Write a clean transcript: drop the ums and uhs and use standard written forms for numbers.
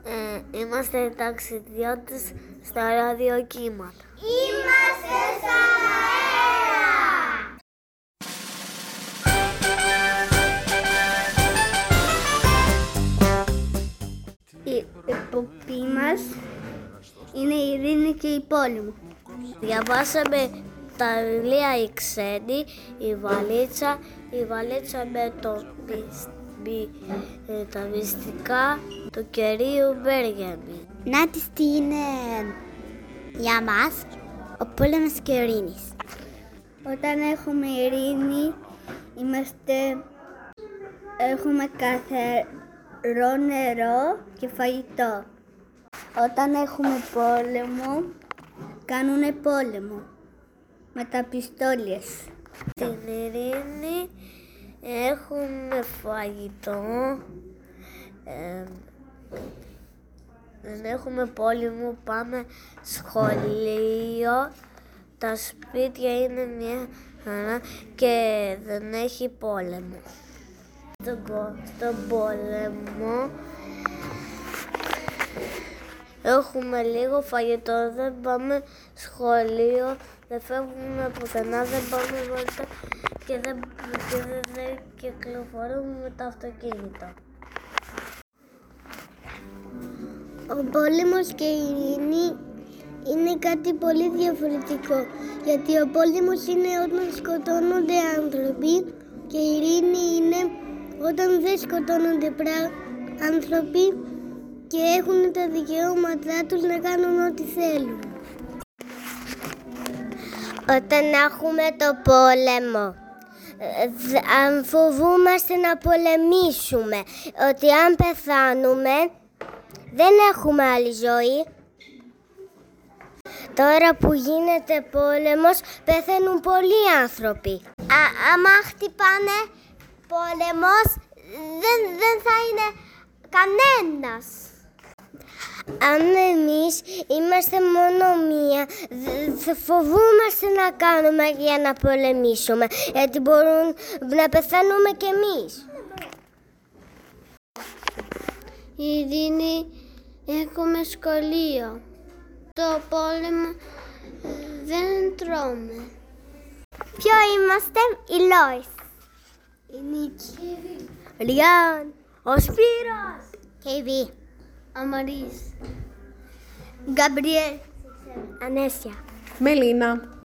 Είμαστε ταξιδιώτες στα ραδιοκύματα. Είμαστε στον αέρα! Η εποχή μας είναι η ειρήνη και η πόλεμο. Διαβάσαμε τα βιβλία «Η Ξένη», η βαλίτσα με τα μυστικά του κυρίου Μπέργαμιν. Να της τι είναι για μας ο πόλεμος και η ειρήνη. Όταν έχουμε ειρήνη, έχουμε καθαρό νερό και φαγητό. Όταν έχουμε πόλεμο, κάνουνε πόλεμο με τα πιστόλιες. Στην ειρήνη έχουμε φαγητό, δεν έχουμε πόλεμο, πάμε σχολείο, τα σπίτια είναι μια χαρά και δεν έχει πόλεμο. Στον πόλεμο έχουμε λίγο φαγητό, δεν πάμε σχολείο, δεν φεύγουμε πουθενά, δεν πάμε βόλτα και δεν κυκλοφορούμε με το αυτοκίνητο. Ο πόλεμος και η ειρήνη είναι κάτι πολύ διαφορετικό, γιατί ο πόλεμος είναι όταν σκοτώνονται άνθρωποι και η ειρήνη είναι όταν δεν σκοτώνονται άνθρωποι και έχουν τα δικαιώματά τους να κάνουν ό,τι θέλουν. Όταν έχουμε το πόλεμο, αν φοβούμαστε να πολεμήσουμε, ότι αν πεθάνουμε δεν έχουμε άλλη ζωή. Τώρα που γίνεται πόλεμος, πεθαίνουν πολλοί άνθρωποι. Άμα χτυπάνε πόλεμος, δεν θα είναι κανένας. Αν εμείς είμαστε μόνο μία, φοβούμαστε να κάνουμε για να πολεμήσουμε, γιατί μπορούν να πεθάνουμε κι εμείς. Η ειρήνη έχουμε σχολείο. Το πόλεμο δεν τρώμε. Ποιο είμαστε? Η Λόις, η Νίκη, Ριάν, ο Σπύρος, Κέιβι, Αμαρίς, Γκαμπριέλ, Ανέσια, Μελίνα.